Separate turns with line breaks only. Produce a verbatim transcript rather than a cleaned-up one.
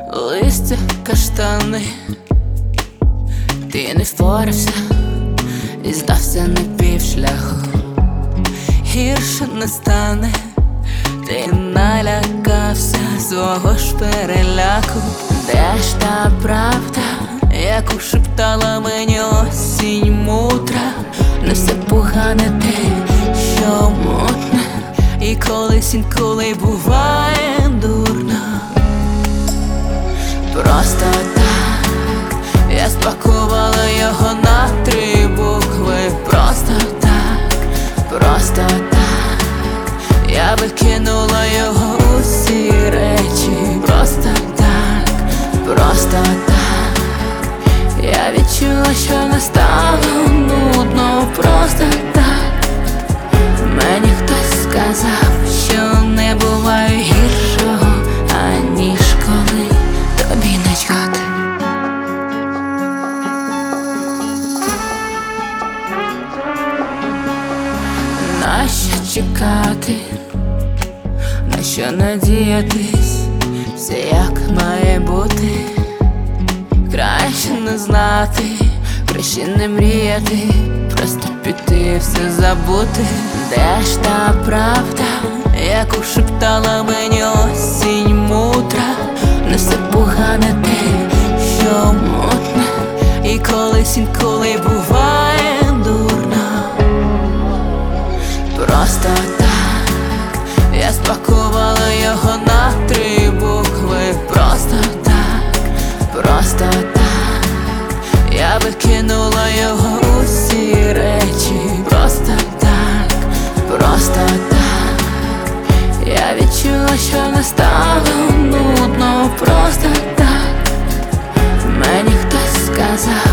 листя, каштани, ти не впорався і здався на півшляху. Гірше не стане, ти налякався свого ж переляку. Де ж та правда, яку шептала мені осінь мудра? Не все погане те, що мутне, і колись інколи буває дурно. Просто так я спакувала його на три букви. Просто так, просто так я викинула його усі речі. Просто так, просто так я відчула, що не стало нудно. Просто так мені хтось сказав, що не буває гіршого, аніж коли тобі начхати. Нащо чекати, на що надіятись, все як має бути. Краще не знати, краще не мріяти, просто піти і все забути. Де ж та правда, яку шептала мені осінь мудра? Не все погане те, що мутне, і колись інколи буває дурно. Просто так я спакувала його на три букви. Просто так, просто так я викинула його усі речі. Просто так, просто так я відчула, що не стало нудно. Просто так мені хтось сказав,